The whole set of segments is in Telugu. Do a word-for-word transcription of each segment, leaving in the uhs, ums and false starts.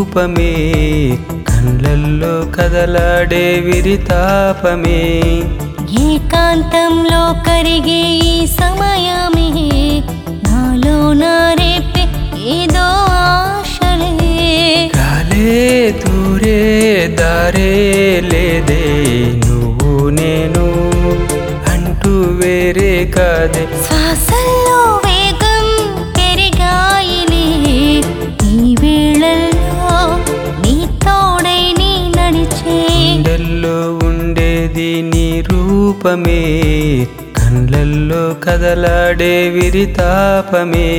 రూపమే కళ్ళల్లో కదలాడే విరితాపమే ఏకాంతంలో కరిగే ఈ సమయమే నాలో నారేపే ఏదో ఆశలే గాలే దూరే దారే లేదే నువ్వు నేను అంటూ వేరే కాదే శ్వాసల్లో వేగం పెరిగాయిలే ఈ వేళల్లో నీ తోడై నీ నడిచే గుండెల్లో ఉండేది నీ రూపమే కళ్ళల్లో కదలాడే విరితాపమే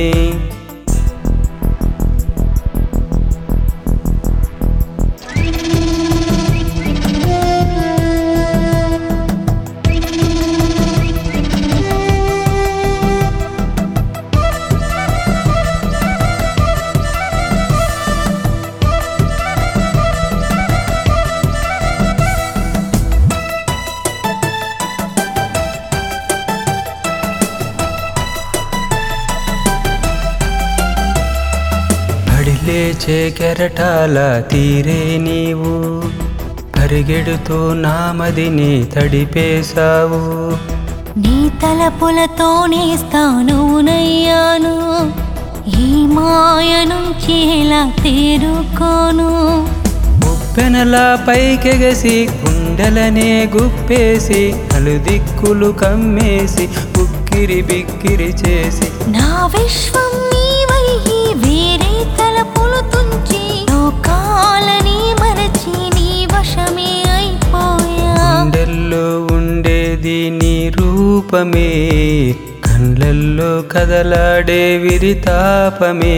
లేచే కెరటాల తీరే నీవు పరిగెడుతూ నామదిని తడిపేశావు నీ తలపులతోనే స్థానవునయ్యాను ఈ మాయ నుంచి ఎలా తేరుకోను ఉప్పెనలా పైకెగసి గుండెలనే గుప్పేసి నలుదిక్కులు కమ్మేసి ఉక్కిరి బిక్కిరి చేసి నా విశ్వం నీవై వేరే తలపులు తుంచి లోకాలని మరచి నీ వశమే అయిపోయా గుండెల్లో ఉండేది నీ రూపమే కళ్ళల్లో కదలాడే విరితాపమే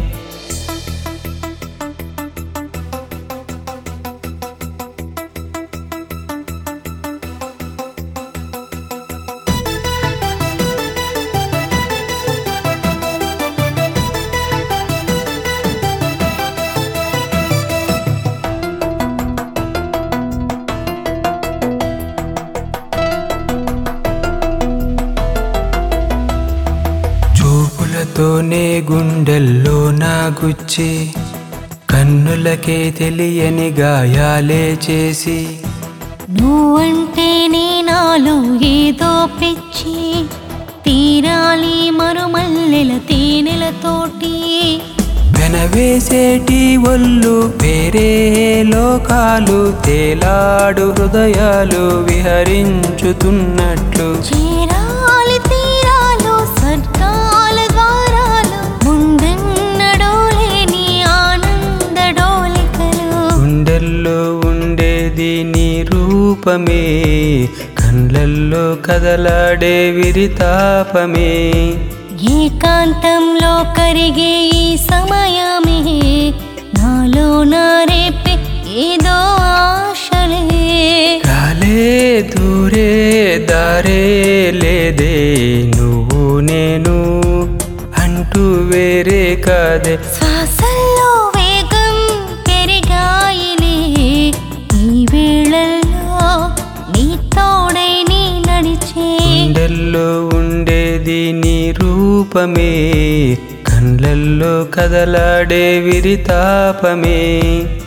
తోనే గుండెల్లో నా గుచ్చి కన్నులకే తెలియని గాయాలే చేసి నువ్వంటే నాలో ఏదో పిచ్చి తీరాలి మరుమల్లెల తేనెలతోటి వెనవేసేటి ఒళ్ళు వేరే లోకాలు తేలాడు హృదయాలు విహరించుతున్నట్లు చేరాలి తీరాలు సర్గాల ద్వారాలు ముందెన్నడో లేని ఆనంద డోలికలు గుండెల్లో ఉండేది నీ రూపమే కళ్ళల్లో కదలాడే విరితాపమే ఏకాంతంలో కరిగే ఈ సమయమే నాలో నారేపే ఏదో ఆశలే గాలే దూరే దారే లేదే నువ్వు నేను అంటూ వేరే కాదే శ్వాసల్లో వేగం పెరిగాయిలే ఈ వేళల్లో నీ తోడై నీ నడిచే గుండెల్లో ఉండేది నీ రూపమే కళ్ళల్లో కదలాడే విరితాపమే